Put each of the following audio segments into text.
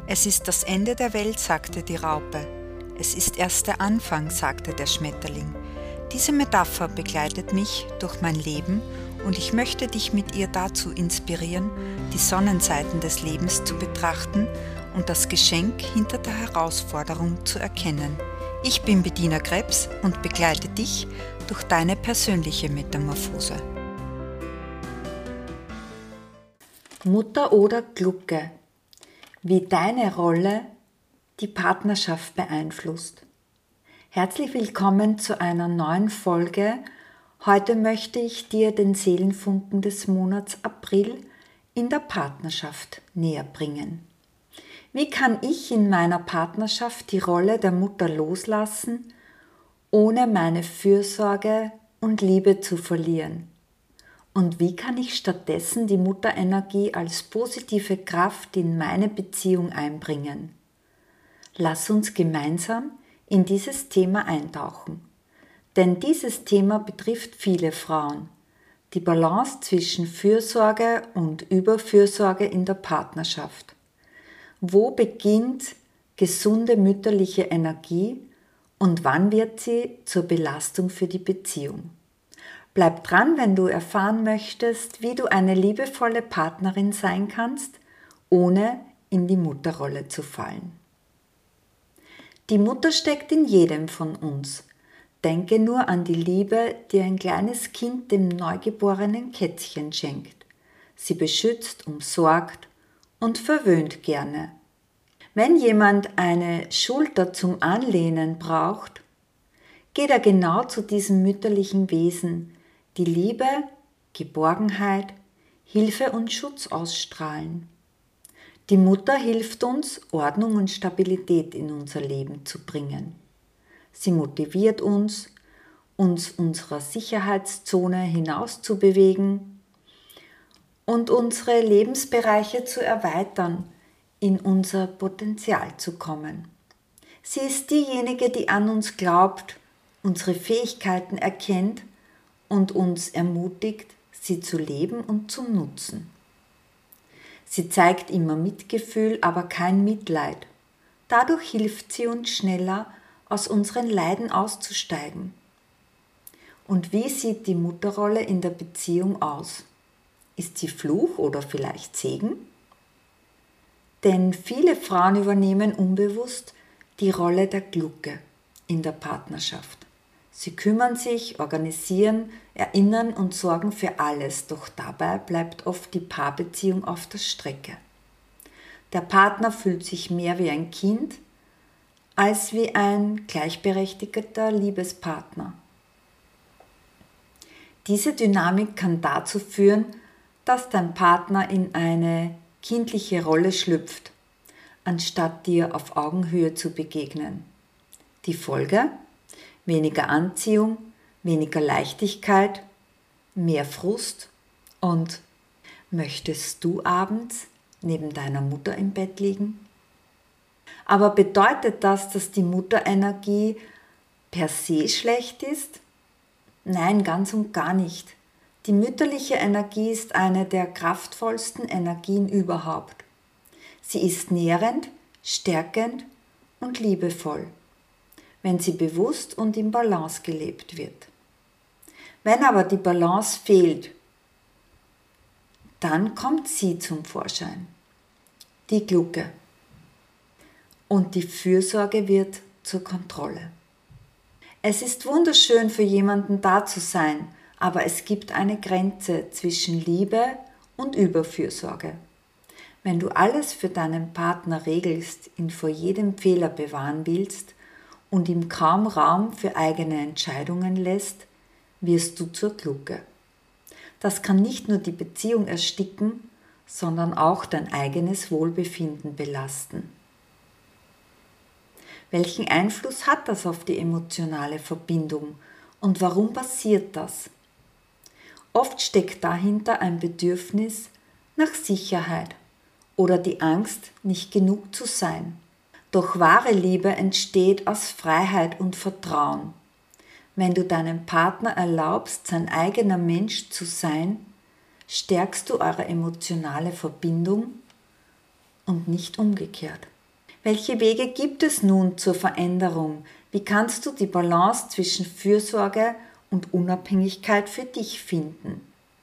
Es ist das Ende der Welt, sagte die Raupe. Es ist erst der Anfang, sagte der Schmetterling. Diese Metapher begleitet mich durch mein Leben und ich möchte dich mit ihr dazu inspirieren, die Sonnenseiten des Lebens zu betrachten und das Geschenk hinter der Herausforderung zu erkennen. Ich bin Bettina Krebs und begleite dich durch deine persönliche Metamorphose. Mutter oder Glucke, wie deine Rolle die Partnerschaft beeinflusst. Herzlich willkommen zu einer neuen Folge. Heute möchte ich dir den Seelenfunken des Monats April in der Partnerschaft näher bringen. Wie kann ich in meiner Partnerschaft die Rolle der Mutter loslassen, ohne meine Fürsorge und Liebe zu verlieren? Und wie kann ich stattdessen die Mutterenergie als positive Kraft in meine Beziehung einbringen? Lass uns gemeinsam in dieses Thema eintauchen. Denn dieses Thema betrifft viele Frauen. Die Balance zwischen Fürsorge und Überfürsorge in der Partnerschaft. Wo beginnt gesunde mütterliche Energie und wann wird sie zur Belastung für die Beziehung? Bleib dran, wenn du erfahren möchtest, wie du eine liebevolle Partnerin sein kannst, ohne in die Mutterrolle zu fallen. Die Mutter steckt in jedem von uns. Denke nur an die Liebe, die ein kleines Kind dem neugeborenen Kätzchen schenkt. Sie beschützt, umsorgt und verwöhnt gerne. Wenn jemand eine Schulter zum Anlehnen braucht, geht er genau zu diesem mütterlichen Wesen, die Liebe, Geborgenheit, Hilfe und Schutz ausstrahlen. Die Mutter hilft uns, Ordnung und Stabilität in unser Leben zu bringen. Sie motiviert uns unserer Sicherheitszone hinauszubewegen und unsere Lebensbereiche zu erweitern, in unser Potenzial zu kommen. Sie ist diejenige, die an uns glaubt, unsere Fähigkeiten erkennt und uns ermutigt, sie zu leben und zu nutzen. Sie zeigt immer Mitgefühl, aber kein Mitleid. Dadurch hilft sie uns schneller, aus unseren Leiden auszusteigen. Und wie sieht die Mutterrolle in der Beziehung aus? Ist sie Fluch oder vielleicht Segen? Denn viele Frauen übernehmen unbewusst die Rolle der Glucke in der Partnerschaft. Sie kümmern sich, organisieren, erinnern und sorgen für alles, doch dabei bleibt oft die Paarbeziehung auf der Strecke. Der Partner fühlt sich mehr wie ein Kind als wie ein gleichberechtigter Liebespartner. Diese Dynamik kann dazu führen, dass dein Partner in eine kindliche Rolle schlüpft, anstatt dir auf Augenhöhe zu begegnen. Die Folge? Weniger Anziehung, weniger Leichtigkeit, mehr Frust und möchtest du abends neben deiner Mutter im Bett liegen? Aber bedeutet das, dass die Mutterenergie per se schlecht ist? Nein, ganz und gar nicht. Die mütterliche Energie ist eine der kraftvollsten Energien überhaupt. Sie ist nährend, stärkend und liebevoll, wenn sie bewusst und im Balance gelebt wird. Wenn aber die Balance fehlt, dann kommt sie zum Vorschein, die Glucke. Und die Fürsorge wird zur Kontrolle. Es ist wunderschön für jemanden da zu sein, aber es gibt eine Grenze zwischen Liebe und Überfürsorge. Wenn du alles für deinen Partner regelst, ihn vor jedem Fehler bewahren willst und ihm kaum Raum für eigene Entscheidungen lässt, wirst du zur Glucke. Das kann nicht nur die Beziehung ersticken, sondern auch dein eigenes Wohlbefinden belasten. Welchen Einfluss hat das auf die emotionale Verbindung und warum passiert das? Oft steckt dahinter ein Bedürfnis nach Sicherheit oder die Angst, nicht genug zu sein. Doch wahre Liebe entsteht aus Freiheit und Vertrauen. Wenn du deinem Partner erlaubst, sein eigener Mensch zu sein, stärkst du eure emotionale Verbindung und nicht umgekehrt. Welche Wege gibt es nun zur Veränderung? Wie kannst du die Balance zwischen Fürsorge und Unabhängigkeit für dich finden?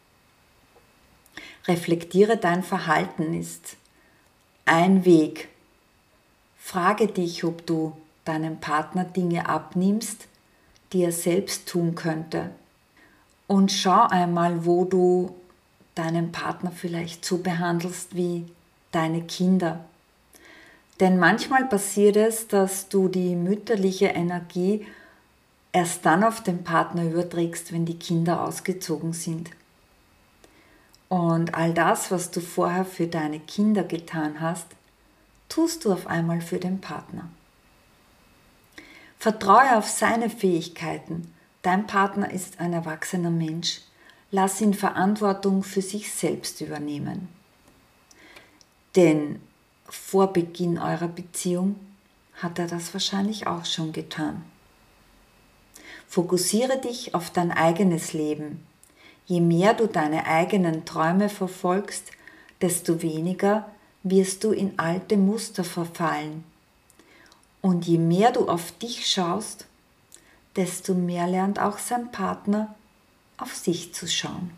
Reflektiere dein Verhalten ist ein Weg. Frage dich, ob du deinem Partner Dinge abnimmst, die er selbst tun könnte. Und schau einmal, wo du deinen Partner vielleicht so behandelst wie deine Kinder. Denn manchmal passiert es, dass du die mütterliche Energie erst dann auf den Partner überträgst, wenn die Kinder ausgezogen sind. Und all das, was du vorher für deine Kinder getan hast, tust du auf einmal für den Partner. Vertraue auf seine Fähigkeiten. Dein Partner ist ein erwachsener Mensch. Lass ihn Verantwortung für sich selbst übernehmen. Denn vor Beginn eurer Beziehung hat er das wahrscheinlich auch schon getan. Fokussiere dich auf dein eigenes Leben. Je mehr du deine eigenen Träume verfolgst, desto weniger wirst du in alte Muster verfallen. Und je mehr du auf dich schaust, desto mehr lernt auch sein Partner auf sich zu schauen.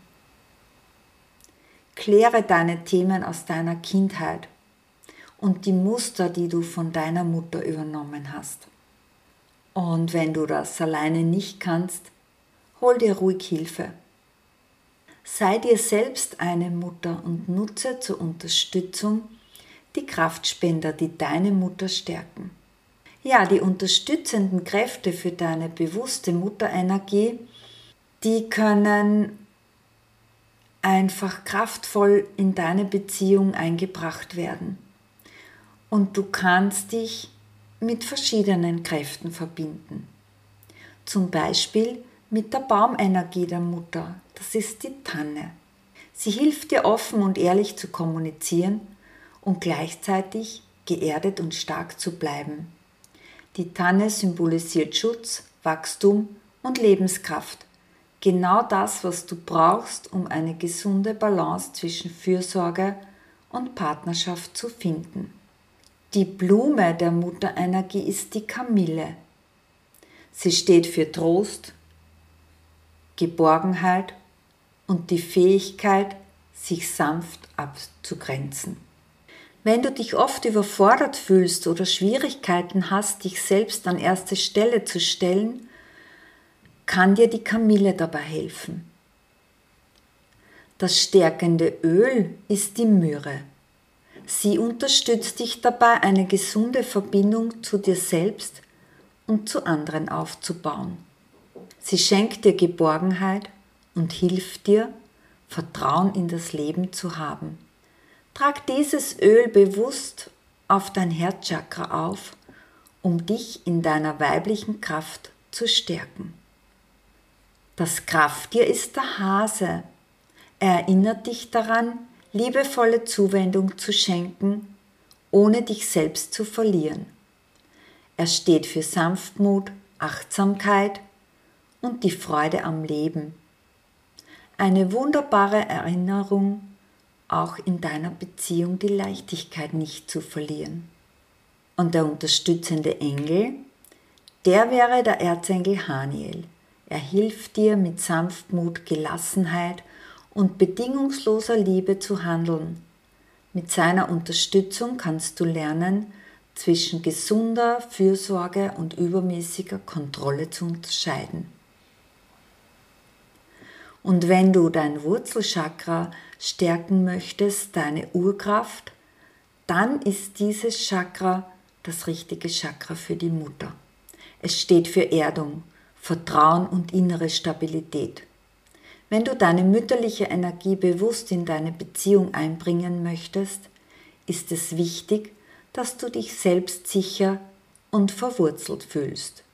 Kläre deine Themen aus deiner Kindheit und die Muster, die du von deiner Mutter übernommen hast. Und wenn du das alleine nicht kannst, hol dir ruhig Hilfe. Sei dir selbst eine Mutter und nutze zur Unterstützung die Kraftspender, die deine Mutter stärken. Ja, die unterstützenden Kräfte für deine bewusste Mutterenergie, die können einfach kraftvoll in deine Beziehung eingebracht werden. Und du kannst dich mit verschiedenen Kräften verbinden. Zum Beispiel mit der Baumenergie der Mutter, das ist die Tanne. Sie hilft dir offen und ehrlich zu kommunizieren und gleichzeitig geerdet und stark zu bleiben. Die Tanne symbolisiert Schutz, Wachstum und Lebenskraft. Genau das, was du brauchst, um eine gesunde Balance zwischen Fürsorge und Partnerschaft zu finden. Die Blume der Mutterenergie ist die Kamille. Sie steht für Trost, Geborgenheit und die Fähigkeit, sich sanft abzugrenzen. Wenn du dich oft überfordert fühlst oder Schwierigkeiten hast, dich selbst an erste Stelle zu stellen, kann dir die Kamille dabei helfen. Das stärkende Öl ist die Myrrhe. Sie unterstützt dich dabei, eine gesunde Verbindung zu dir selbst und zu anderen aufzubauen. Sie schenkt dir Geborgenheit und hilft dir, Vertrauen in das Leben zu haben. Trag dieses Öl bewusst auf dein Herzchakra auf, um dich in deiner weiblichen Kraft zu stärken. Das Krafttier ist der Hase. Er erinnert dich daran, liebevolle Zuwendung zu schenken, ohne dich selbst zu verlieren. Er steht für Sanftmut, Achtsamkeit und die Freude am Leben. Eine wunderbare Erinnerung, auch in deiner Beziehung die Leichtigkeit nicht zu verlieren. Und der unterstützende Engel, der wäre der Erzengel Haniel. Er hilft dir mit Sanftmut, Gelassenheit und bedingungsloser Liebe zu handeln. Mit seiner Unterstützung kannst du lernen, zwischen gesunder Fürsorge und übermäßiger Kontrolle zu unterscheiden. Und wenn du dein Wurzelchakra stärken möchtest, deine Urkraft, dann ist dieses Chakra das richtige Chakra für die Mutter. Es steht für Erdung, Vertrauen und innere Stabilität. Wenn du deine mütterliche Energie bewusst in deine Beziehung einbringen möchtest, ist es wichtig, dass du dich selbstsicher und verwurzelt fühlst.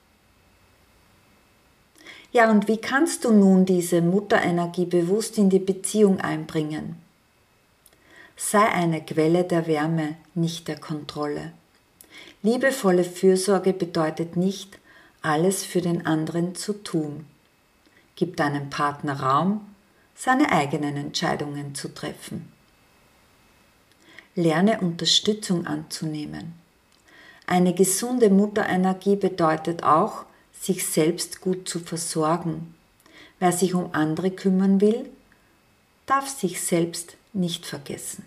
Ja, und wie kannst du nun diese Mutterenergie bewusst in die Beziehung einbringen? Sei eine Quelle der Wärme, nicht der Kontrolle. Liebevolle Fürsorge bedeutet nicht, alles für den anderen zu tun. Gib deinem Partner Raum, seine eigenen Entscheidungen zu treffen. Lerne Unterstützung anzunehmen. Eine gesunde Mutterenergie bedeutet auch, sich selbst gut zu versorgen. Wer sich um andere kümmern will, darf sich selbst nicht vergessen.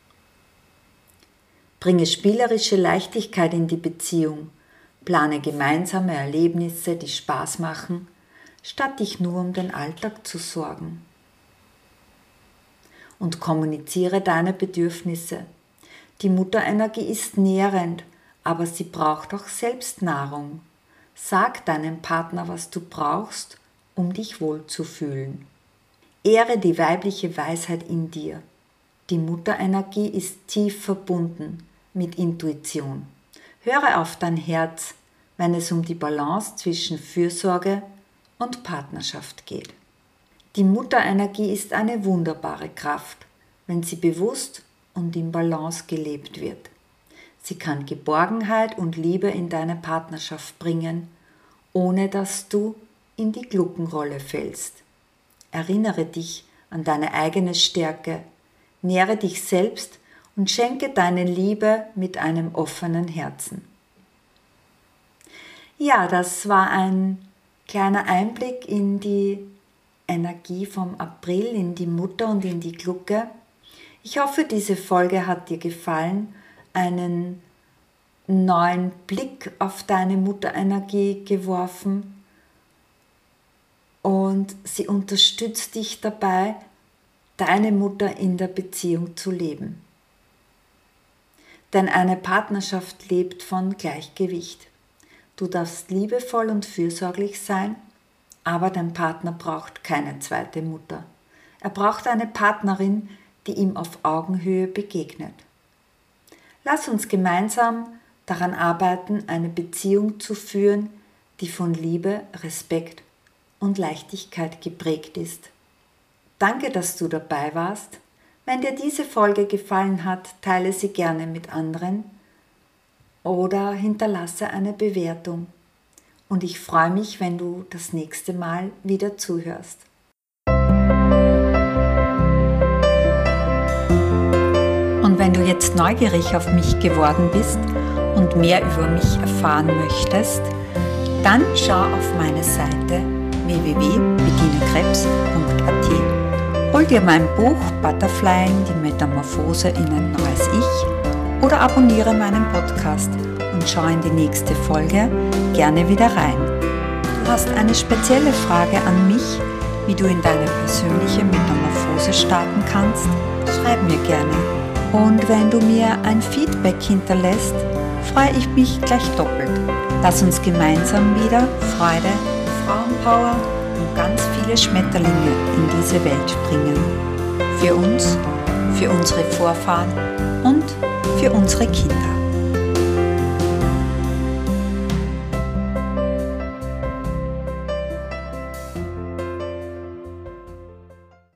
Bringe spielerische Leichtigkeit in die Beziehung, plane gemeinsame Erlebnisse, die Spaß machen, statt dich nur um den Alltag zu sorgen. Und kommuniziere deine Bedürfnisse. Die Mutterenergie ist nährend, aber sie braucht auch selbst Nahrung. Sag deinem Partner, was du brauchst, um dich wohlzufühlen. Ehre die weibliche Weisheit in dir. Die Mutterenergie ist tief verbunden mit Intuition. Höre auf dein Herz, wenn es um die Balance zwischen Fürsorge und Partnerschaft geht. Die Mutterenergie ist eine wunderbare Kraft, wenn sie bewusst und in Balance gelebt wird. Sie kann Geborgenheit und Liebe in deine Partnerschaft bringen, ohne dass du in die Gluckenrolle fällst. Erinnere dich an deine eigene Stärke, nähre dich selbst und schenke deine Liebe mit einem offenen Herzen. Ja, das war ein kleiner Einblick in die Energie vom April, in die Mutter und in die Glucke. Ich hoffe, diese Folge hat dir gefallen, einen neuen Blick auf deine Mutterenergie geworfen und sie unterstützt dich dabei, deine Mutter in der Beziehung zu leben. Denn eine Partnerschaft lebt von Gleichgewicht. Du darfst liebevoll und fürsorglich sein, aber dein Partner braucht keine zweite Mutter. Er braucht eine Partnerin, die ihm auf Augenhöhe begegnet. Lass uns gemeinsam daran arbeiten, eine Beziehung zu führen, die von Liebe, Respekt und Leichtigkeit geprägt ist. Danke, dass du dabei warst. Wenn dir diese Folge gefallen hat, teile sie gerne mit anderen oder hinterlasse eine Bewertung. Und ich freue mich, wenn du das nächste Mal wieder zuhörst. Und wenn du jetzt neugierig auf mich geworden bist und mehr über mich erfahren möchtest, dann schau auf meine Seite www.beginekrebs.at. Hol dir mein Buch Butterflying, die Metamorphose in ein neues Ich oder abonniere meinen Podcast und schau in die nächste Folge gerne wieder rein. Du hast eine spezielle Frage an mich, wie du in deine persönliche Metamorphose starten kannst? Schreib mir gerne. Und wenn du mir ein Feedback hinterlässt, freue ich mich gleich doppelt. Lass uns gemeinsam wieder Freude, Frauenpower und ganz viele Schmetterlinge in diese Welt bringen. Für uns, für unsere Vorfahren und für unsere Kinder.